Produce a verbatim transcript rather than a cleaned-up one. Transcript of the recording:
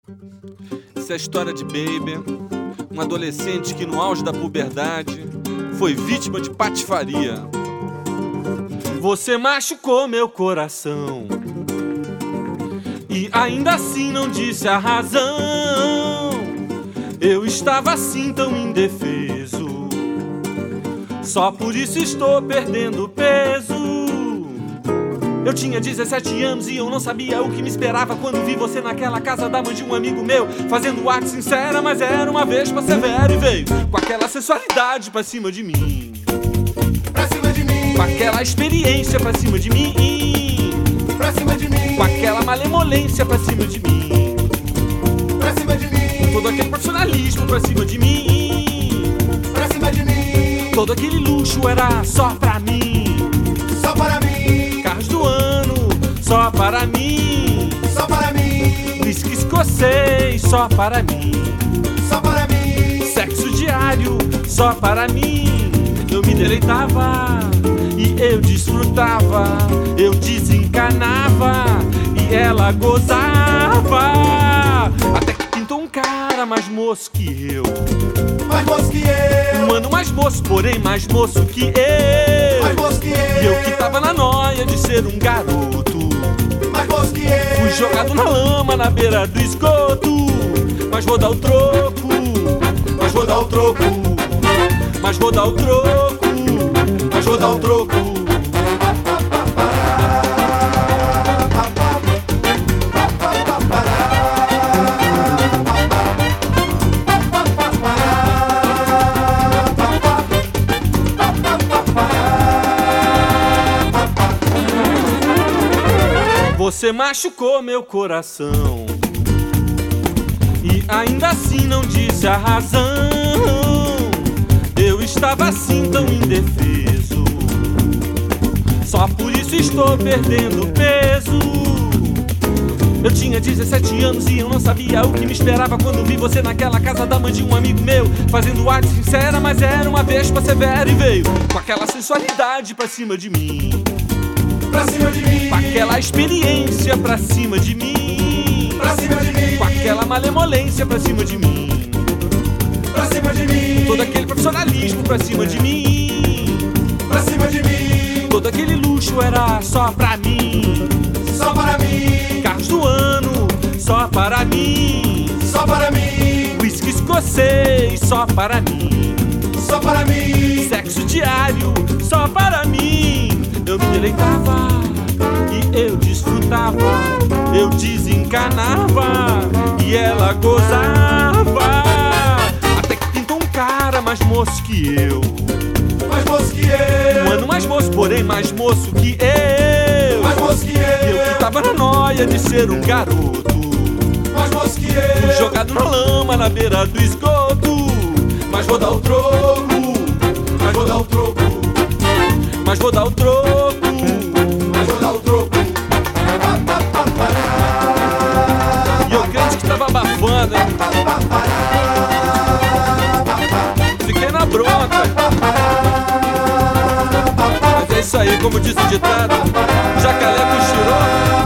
Essa é a história de Baby, um adolescente que no auge da puberdade foi vítima de patifaria. Você machucou meu coração e ainda assim não disse a razão. Eu estava assim tão indefeso, só por isso estou perdendo peso. Eu tinha dezessete anos e eu não sabia o que me esperava quando vi você naquela casa da mãe de um amigo meu, fazendo arte sincera, mas era uma vespa severa. E veio com aquela sensualidade pra cima de mim, pra cima de mim, com aquela experiência pra cima de mim, pra cima de mim, com aquela malemolência pra cima de mim, pra cima de mim, todo aquele profissionalismo pra cima de mim, pra cima de mim, todo aquele luxo era só pra mim, só para mim, carros do ano só para mim, só para mim, whisky escocês só para mim, só para mim, sexo diário só para mim. Eu me deleitava e eu desfrutava, eu desencanava e ela gozava, até que pintou um cara mais moço que eu, mais moço que eu, um mano mais moço, porém mais moço que eu, mais moço que eu, e eu que tava na noia de ser um garoto, mais moço que eu, fui jogado na lama na beira do esgoto. Mas vou dar o troco, mas vou dar o troco, mas vou dar o troco, mas vou dar o troco. Você machucou meu coração e ainda assim não disse a razão. Eu estava assim tão indefeso, só por isso estou perdendo peso. Eu tinha dezessete anos e eu não sabia o que me esperava quando vi você naquela casa da mãe de um amigo meu, fazendo arte sincera, mas era uma vespa severa. E veio com aquela sensualidade pra cima de mim, pra cima de mim, com aquela experiência pra cima de mim, pra cima de mim, com aquela malemolência pra cima de mim, pra cima de mim, todo aquele profissionalismo pra cima de mim, pra cima de mim, todo aquele luxo era só pra mim, só para mim, carros do ano só para mim, só para mim, whisky escocês só para mim, só para mim, sexo diário só para mim. Eu me deleitava e eu desfrutava, eu desencanava e ela gozava, até que pintou um cara mais moço que eu, mais moço que eu, um ano mais moço, porém mais moço que eu, mais moço que eu, eu que tava na noia de ser um garoto, mais moço que fui eu, jogado na lama na beira do esgoto. Mas vou dar o troco, mas vou dar o troco, mas vou dar o troco, mas vou dar o troco. e eu crente que tava abafando, hein? Fiquei na bronca. Mas é isso aí, como diz o ditado, jacaré cochilou,